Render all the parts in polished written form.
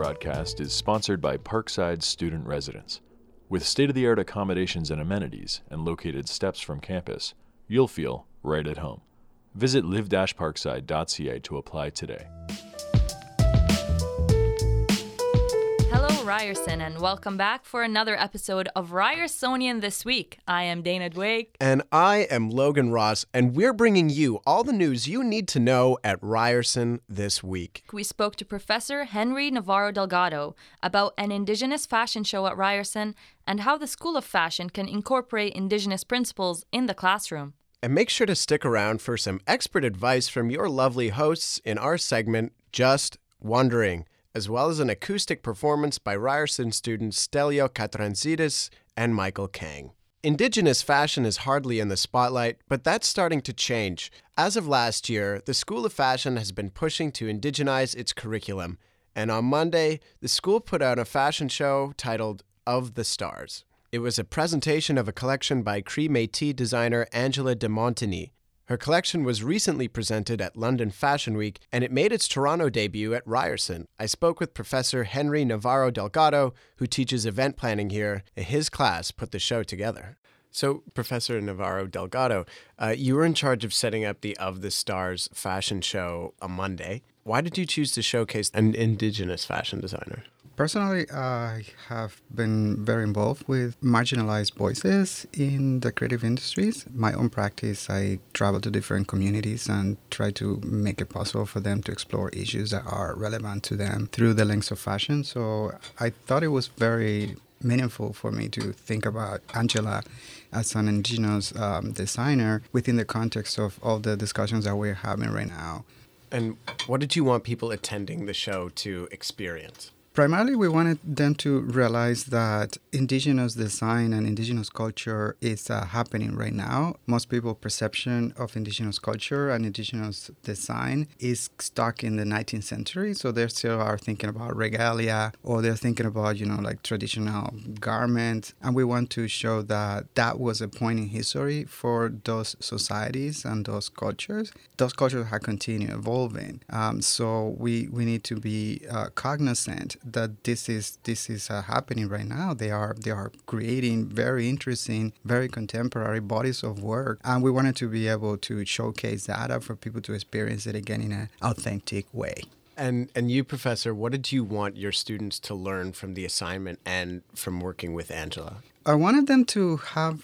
broadcast is sponsored by Parkside Student Residence. With state-of-the-art accommodations and amenities and located steps from campus, you'll feel right at home. Visit live-parkside.ca to apply today. Hello, Ryerson, and welcome back for another episode of Ryersonian This Week. I am Dana Dweck. And I am Logan Ross, and we're bringing you all the news you need to know at Ryerson this week. We spoke to Professor Henry Navarro Delgado about an Indigenous fashion show at Ryerson and how the School of Fashion can incorporate Indigenous principles in the classroom. And make sure to stick around for some expert advice from your lovely hosts in our segment, Just Wondering, as well as an acoustic performance by Ryerson students Stelio Katranzidis and Michael Kang. Indigenous fashion is hardly in the spotlight, but that's starting to change. As of last year, the School of Fashion has been pushing to indigenize its curriculum, and on Monday, the school put out a fashion show titled Of the Stars. It was a presentation of a collection by Cree Métis designer Angela de Montigny. Her collection was recently presented at London Fashion Week, and it made its Toronto debut at Ryerson. I spoke with Professor Henry Navarro Delgado, who teaches event planning here, and his class put the show together. So, Professor Navarro Delgado, you were in charge of setting up the Of the Stars fashion show on Monday. Why did you choose to showcase an Indigenous fashion designer? Personally, I have been very involved with marginalized voices in the creative industries. My own practice, I travel to different communities and try to make it possible for them to explore issues that are relevant to them through the lens of fashion. So I thought it was very meaningful for me to think about Angela as an Indigenous designer within the context of all the discussions that we're having right now. And what did you want people attending the show to experience? Primarily, we wanted them to realize that Indigenous design and Indigenous culture is happening right now. Most people's perception of Indigenous culture and Indigenous design is stuck in the 19th century. So they still are thinking about regalia, or they're thinking about, like traditional garments. And we want to show that that was a point in history for those societies and those cultures. Those cultures have continued evolving. So we need to be cognizant that this is happening right now. They are creating very interesting, very contemporary bodies of work, and we wanted to be able to showcase that for people to experience it again in an authentic way. And you, Professor, what did you want your students to learn from the assignment and from working with Angela? I wanted them to have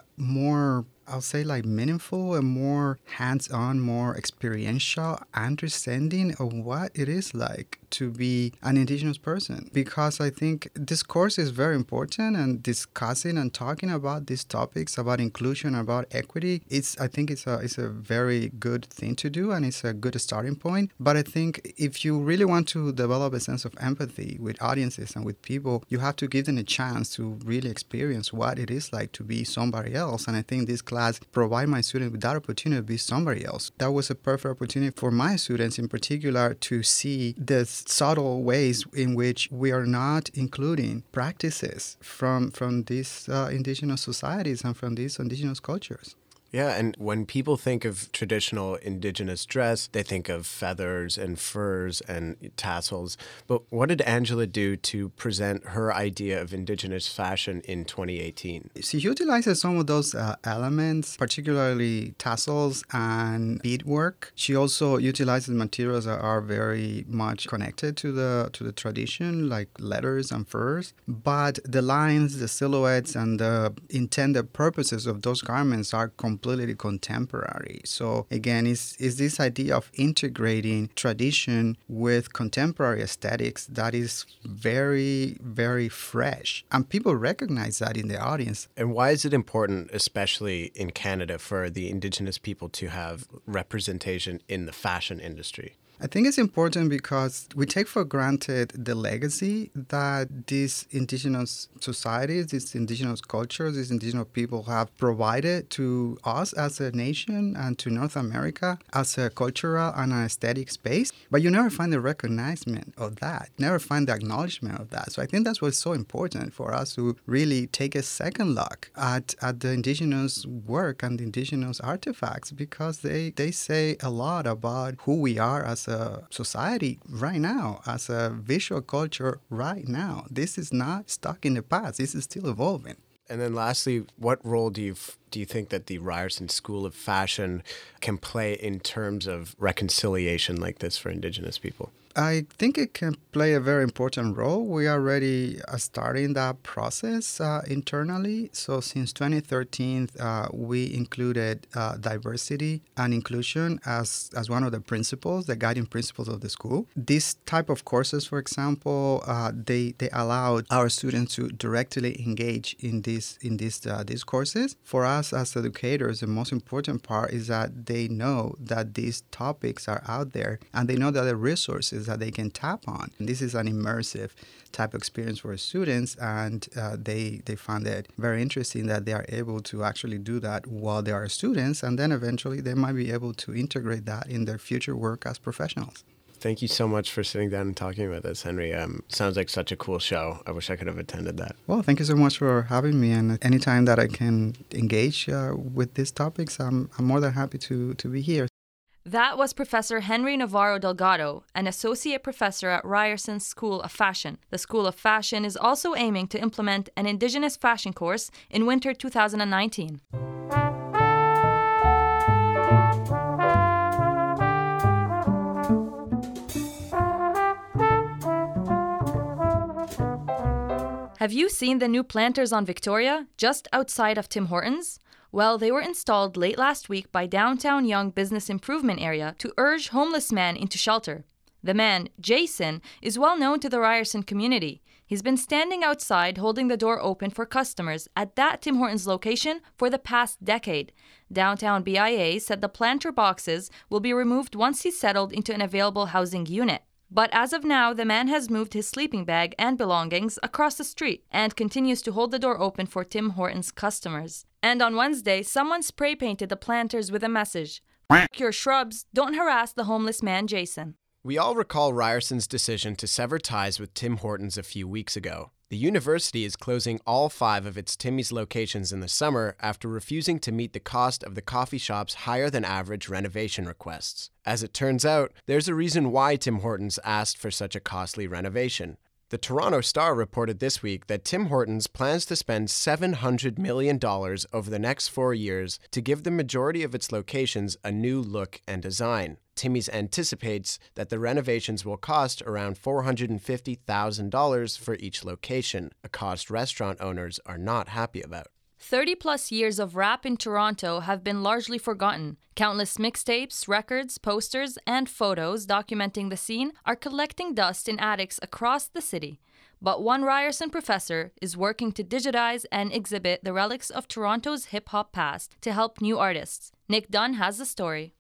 more, I'll say, meaningful and more hands-on, more experiential understanding of what it is like to be an Indigenous person. Because I think this course is very important, and discussing and talking about these topics, about inclusion, about equity, I think it's a very good thing to do, and it's a good starting point. But I think if you really want to develop a sense of empathy with audiences and with people, you have to give them a chance to really experience what it is like to be somebody else. And I think this class provide my students with that opportunity to be somebody else. That was a perfect opportunity for my students in particular to see the subtle ways in which we are not including practices from these Indigenous societies and from these Indigenous cultures. Yeah, and when people think of traditional Indigenous dress, they think of feathers and furs and tassels. But what did Angela do to present her idea of Indigenous fashion in 2018? She utilizes some of those elements, particularly tassels and beadwork. She also utilizes materials that are very much connected to the tradition, like leathers and furs. But the lines, the silhouettes, and the intended purposes of those garments are completely contemporary. So again, is this idea of integrating tradition with contemporary aesthetics that is very, very fresh. And people recognize that in the audience. And why is it important, especially in Canada, for the Indigenous people to have representation in the fashion industry? I think it's important because we take for granted the legacy that these Indigenous societies, these Indigenous cultures, these Indigenous people have provided to us as a nation and to North America as a cultural and an aesthetic space. But you never find the recognition of that, never find the acknowledgement of that. So I think that's what's so important for us to really take a second look at the Indigenous work and the Indigenous artifacts, because they say a lot about who we are as a society right now, as a visual culture right now. This is not stuck in the past. This is still evolving. And then lastly, what role do you think that the Ryerson School of Fashion can play in terms of reconciliation like this for Indigenous people? I think it can play a very important role. We are already starting that process internally. So since 2013, we included diversity and inclusion as one of the principles, the guiding principles of the school. This type of courses, for example, they allowed our students to directly engage in these courses. For us as educators, the most important part is that they know that these topics are out there and they know that the resources that they can tap on. And this is an immersive type of experience for students, and they found it very interesting that they are able to actually do that while they are students, and then eventually they might be able to integrate that in their future work as professionals. Thank you so much for sitting down and talking with us, Henry. Sounds like such a cool show. I wish I could have attended that. Well, thank you so much for having me, and anytime that I can engage with these topics, I'm more than happy to be here. That was Professor Henry Navarro Delgado, an associate professor at Ryerson School of Fashion. The School of Fashion is also aiming to implement an Indigenous fashion course in winter 2019. Have you seen the new planters on Victoria, just outside of Tim Hortons? Well, they were installed late last week by Downtown Yonge Business Improvement Area to urge homeless men into shelter. The man, Jason, is well known to the Ryerson community. He's been standing outside holding the door open for customers at that Tim Hortons location for the past decade. Downtown BIA said the planter boxes will be removed once he's settled into an available housing unit. But as of now, the man has moved his sleeping bag and belongings across the street and continues to hold the door open for Tim Hortons customers. And on Wednesday, someone spray painted the planters with a message: "F*** your shrubs, don't harass the homeless man Jason." We all recall Ryerson's decision to sever ties with Tim Hortons a few weeks ago. The university is closing all 5 of its Timmy's locations in the summer after refusing to meet the cost of the coffee shop's higher-than-average renovation requests. As it turns out, there's a reason why Tim Hortons asked for such a costly renovation. The Toronto Star reported this week that Tim Hortons plans to spend $700 million over the next 4 years to give the majority of its locations a new look and design. Timmy's anticipates that the renovations will cost around $450,000 for each location, a cost restaurant owners are not happy about. 30-plus years of rap in Toronto have been largely forgotten. Countless mixtapes, records, posters, and photos documenting the scene are collecting dust in attics across the city. But one Ryerson professor is working to digitize and exhibit the relics of Toronto's hip-hop past to help new artists. Nick Dunn has the story.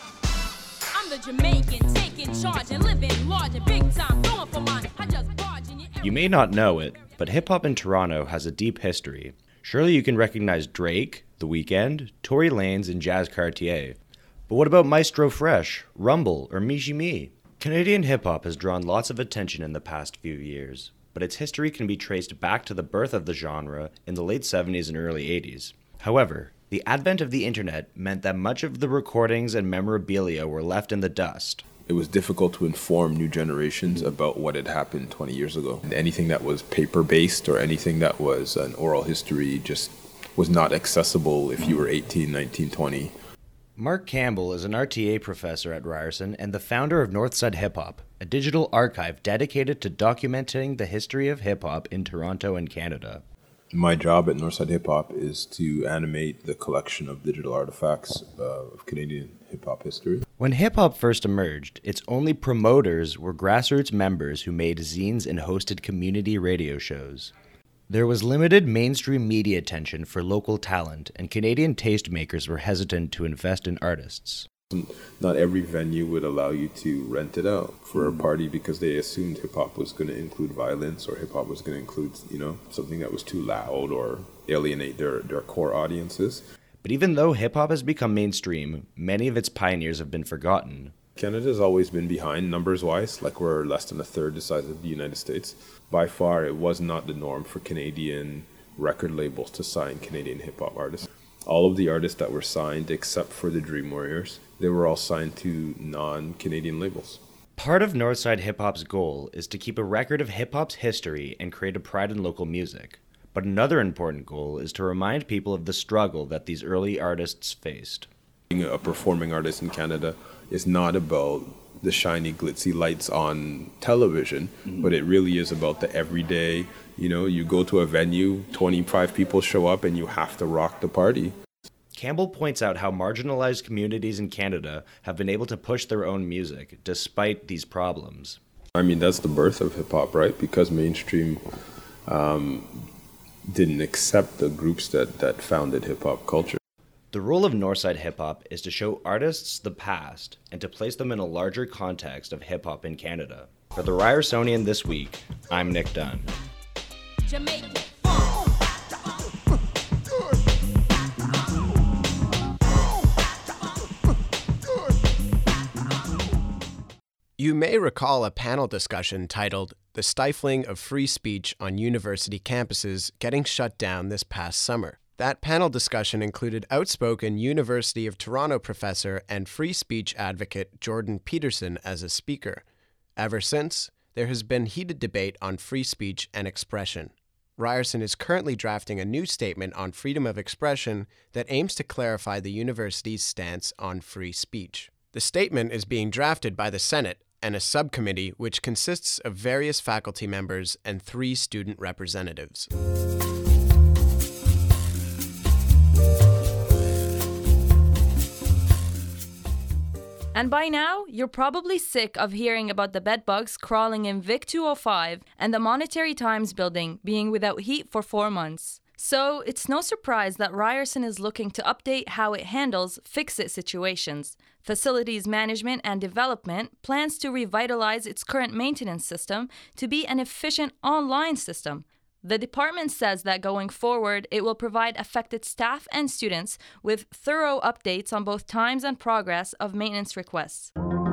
I'm the Jamaican, taking charge and living large and big time, going for mine. I just barge in your... You may not know it, but hip-hop in Toronto has a deep history. Surely you can recognize Drake, The Weeknd, Tory Lanez, and Jazz Cartier. But what about Maestro Fresh, Rumble, or Michi Me? Canadian hip-hop has drawn lots of attention in the past few years, but its history can be traced back to the birth of the genre in the late 70s and early 80s. However, the advent of the internet meant that much of the recordings and memorabilia were left in the dust. It was difficult to inform new generations about what had happened 20 years ago. And anything that was paper-based or anything that was an oral history just was not accessible if you were 18, 19, 20. Mark Campbell is an RTA professor at Ryerson and the founder of Northside Hip Hop, a digital archive dedicated to documenting the history of hip-hop in Toronto and Canada. My job at Northside Hip Hop is to animate the collection of digital artifacts of Canadian hip-hop history. When hip-hop first emerged, its only promoters were grassroots members who made zines and hosted community radio shows. There was limited mainstream media attention for local talent, and Canadian tastemakers were hesitant to invest in artists. Not every venue would allow you to rent it out for a party because they assumed hip-hop was going to include violence, or hip-hop was going to include, something that was too loud or alienate their core audiences. But even though hip-hop has become mainstream, many of its pioneers have been forgotten. Canada's always been behind numbers-wise, like we're less than a third the size of the United States. By far, it was not the norm for Canadian record labels to sign Canadian hip-hop artists. All of the artists that were signed, except for the Dream Warriors, they were all signed to non-Canadian labels. Part of Northside Hip Hop's goal is to keep a record of hip hop's history and create a pride in local music. But another important goal is to remind people of the struggle that these early artists faced. Being a performing artist in Canada is not about the shiny, glitzy lights on television, but it really is about the everyday. You know, you go to a venue, 25 people show up, and you have to rock the party. Campbell points out how marginalized communities in Canada have been able to push their own music despite these problems. I mean, that's the birth of hip-hop, right? Because mainstream didn't accept the groups that founded hip-hop culture. The role of Northside Hip Hop is to show artists the past and to place them in a larger context of hip-hop in Canada. For the Ryersonian this week, I'm Nick Dunn. Jamaican. You may recall a panel discussion titled "The Stifling of Free Speech on University Campuses Getting Shut Down This Past Summer." That panel discussion included outspoken University of Toronto professor and free speech advocate Jordan Peterson as a speaker. Ever since, there has been heated debate on free speech and expression. Ryerson is currently drafting a new statement on freedom of expression that aims to clarify the university's stance on free speech. The statement is being drafted by the Senate and a subcommittee which consists of various faculty members and 3 student representatives. And by now, you're probably sick of hearing about the bedbugs crawling in Vic 205 and the Monetary Times building being without heat for 4 months. So it's no surprise that Ryerson is looking to update how it handles fix-it situations. Facilities Management and Development plans to revitalize its current maintenance system to be an efficient online system. The department says that going forward, it will provide affected staff and students with thorough updates on both times and progress of maintenance requests.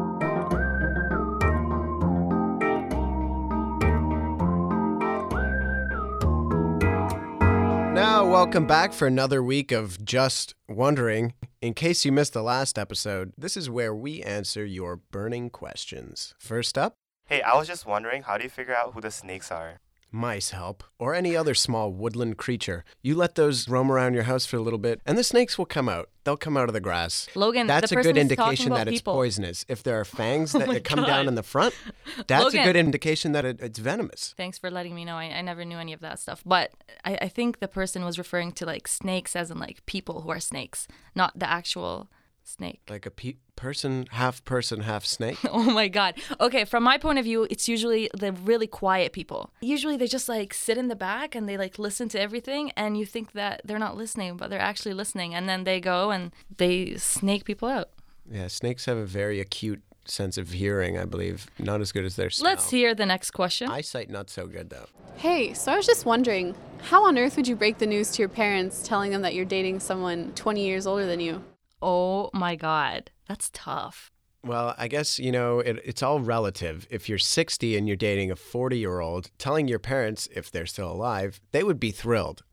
Now, welcome back for another week of Just Wondering. In case you missed the last episode, this is where we answer your burning questions. First up, Hey, I was just wondering, how do you figure out who the snakes are? mice help, or any other small woodland creature. You let those roam around your house for a little bit, and the snakes will come out. They'll come out of the grass. Logan, that's the a good person's talking indication about that it's people. poisonous. If there are fangs that, my that come God. down in the front, that's Logan. a good indication that it's venomous. Thanks for letting me know. I never knew any of that stuff. But I think the person was referring to like snakes as in like people who are snakes, not the actual snake. Like a person, half snake. Oh my God. Okay, from my point of view, it's usually the really quiet people. Usually they just like sit in the back and they like listen to everything and you think that they're not listening, but they're actually listening. And then they go and they snake people out. Yeah, snakes have a very acute sense of hearing, I believe. Not as good as their smell. Let's hear the next question. Eyesight not so good, though. Hey, so I was just wondering, how on earth would you break the news to your parents telling them that you're dating someone 20 years older than you? Oh my God. That's tough. Well, I guess, it's all relative. If you're 60 and you're dating a 40-year-old, telling your parents, if they're still alive, they would be thrilled.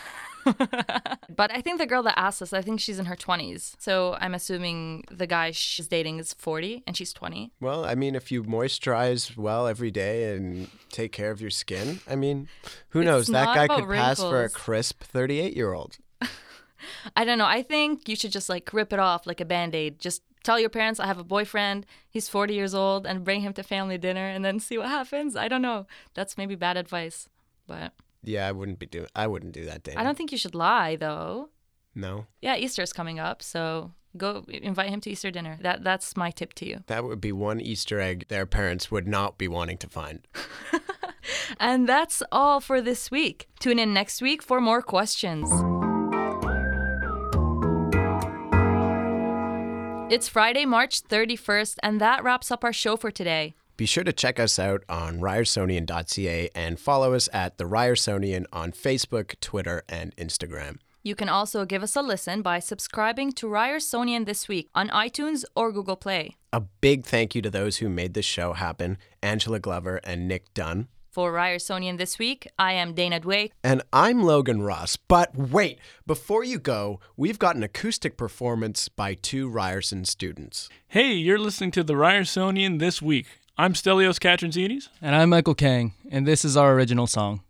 But I think the girl that asked us, I think she's in her 20s. So I'm assuming the guy she's dating is 40 and she's 20. Well, I mean, if you moisturize well every day and take care of your skin, I mean, who knows? That not guy about could pass for a wrinkles. crisp 38-year-old. I don't know. I think you should just like rip it off like a Band-Aid. Just tell your parents I have a boyfriend, he's 40 years old, and bring him to family dinner and then see what happens. I don't know. That's maybe bad advice, but Yeah, I wouldn't do that, Dana. I don't think you should lie though. No. Yeah, Easter's coming up, so go invite him to Easter dinner. That's my tip to you. That would be one Easter egg their parents would not be wanting to find. And that's all for this week. Tune in next week for more questions. It's Friday, March 31st, and that wraps up our show for today. Be sure to check us out on ryersonian.ca and follow us at The Ryersonian on Facebook, Twitter, and Instagram. You can also give us a listen by subscribing to Ryersonian This Week on iTunes or Google Play. A big thank you to those who made this show happen, Angela Glover and Nick Dunn. For Ryersonian This Week, I am Dana Dwake. And I'm Logan Ross. But wait, before you go, we've got an acoustic performance by 2 Ryerson students. Hey, you're listening to the Ryersonian This Week. I'm Stelios Katranzides. And I'm Michael Kang, and this is our original song.